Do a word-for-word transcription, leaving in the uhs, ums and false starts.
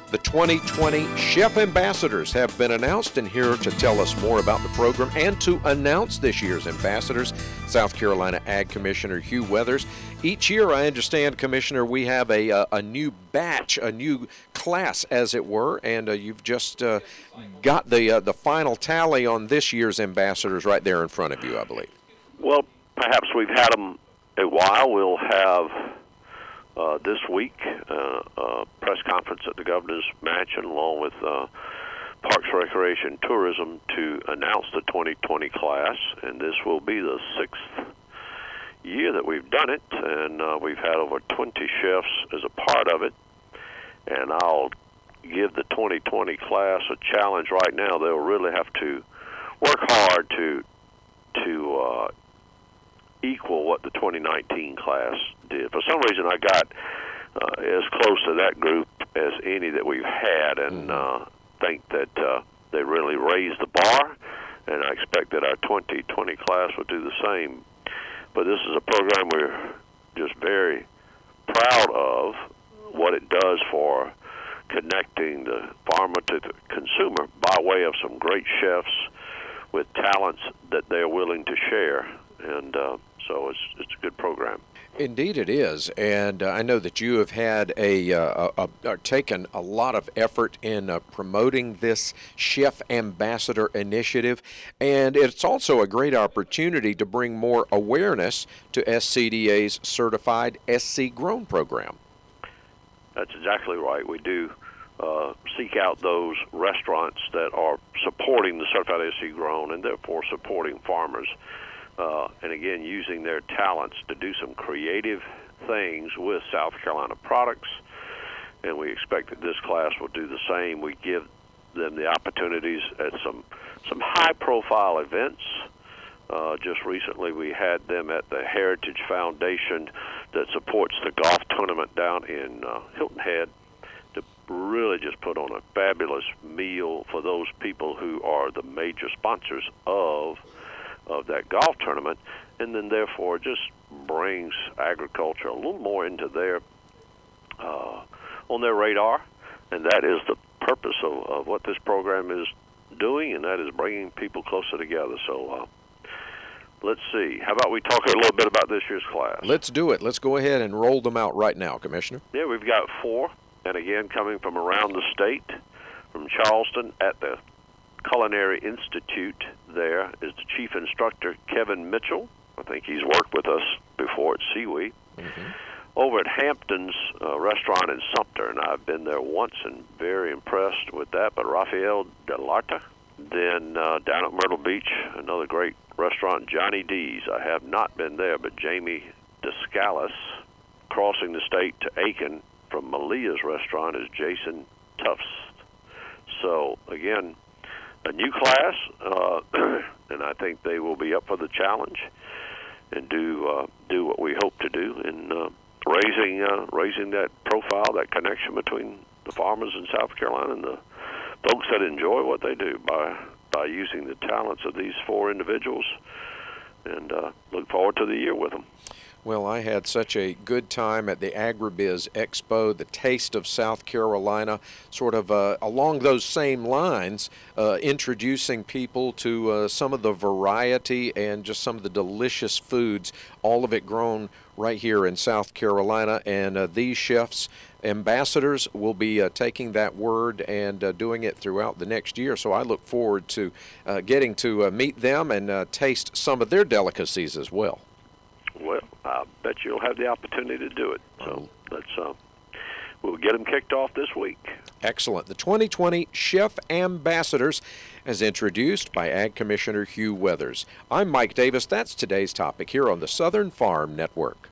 The twenty twenty Chef Ambassadors have been announced, and here to tell us more about the program and to announce this year's ambassadors, South Carolina Ag Commissioner Hugh Weathers. Each year, I understand, Commissioner, we have a a, a new batch, a new class, as it were, and uh, you've just uh, got the uh, the final tally on this year's ambassadors right there in front of you, I believe. Well, perhaps we've had them a while. We'll have Uh, this week, uh, a press conference at the Governor's Mansion, along with uh, Parks, Recreation, Tourism, to announce the twenty twenty class. And this will be the sixth year that we've done it, and uh, we've had over twenty chefs as a part of it. And I'll give the twenty twenty class a challenge right now. They'll really have to work hard to to uh, equal what the twenty nineteen class did. For some reason, I got uh, as close to that group as any that we've had, and uh, think that uh, they really raised the bar, and I expect that our twenty twenty class will do the same. But this is a program we're just very proud of, what it does for connecting the farmer to the consumer by way of some great chefs with talents that they're willing to share. And uh, so it's it's a good program. Indeed it is, and uh, I know that you have had a, uh, a, a, a taken a lot of effort in uh, promoting this Chef Ambassador initiative, and it's also a great opportunity to bring more awareness to S C D A's certified S C Grown program. That's exactly right. We do uh, seek out those restaurants that are supporting the certified S C Grown and therefore supporting farmers. Uh, and again, using their talents to do some creative things with South Carolina products. And we expect that this class will do the same. We give them the opportunities at some some high-profile events. Uh, just recently, we had them at the Heritage Foundation that supports the golf tournament down in uh, Hilton Head, to really just put on a fabulous meal for those people who are the major sponsors of of that golf tournament, and then therefore just brings agriculture a little more into their uh, on their radar, and that is the purpose of, of what this program is doing, and that is bringing people closer together. So uh, let's see. How about we talk a little bit about this year's class? Let's do it. Let's go ahead and roll them out right now, Commissioner. Yeah, we've got four, and again, coming from around the state, from Charleston at the Culinary Institute. There is the chief instructor, Kevin Mitchell. I think he's worked with us before at Seaweed. Mm-hmm. Over at Hampton's uh, restaurant in Sumter, and I've been there once and very impressed with that, but Rafael Delarta. Then uh, down at Myrtle Beach, another great restaurant, Johnny D's. I have not been there, but Jamie Descalis. Crossing the state to Aiken from Malia's restaurant is Jason Tufts. So, again, a new class, uh, and I think they will be up for the challenge and do uh, do what we hope to do in uh, raising uh, raising that profile, that connection between the farmers in South Carolina and the folks that enjoy what they do by by using the talents of these four individuals, and uh, look forward to the year with them. Well, I had such a good time at the Agribiz Expo, the Taste of South Carolina, sort of uh, along those same lines, uh, introducing people to uh, some of the variety and just some of the delicious foods, all of it grown right here in South Carolina. And uh, these chefs, ambassadors, will be uh, taking that word and uh, doing it throughout the next year. So I look forward to uh, getting to uh, meet them and uh, taste some of their delicacies as well. Well, I bet you'll have the opportunity to do it. So let's uh, we'll get them kicked off this week. Excellent. The twenty twenty Chef Ambassadors, as introduced by Ag Commissioner Hugh Weathers. I'm Mike Davis. That's today's topic here on the Southern Farm Network.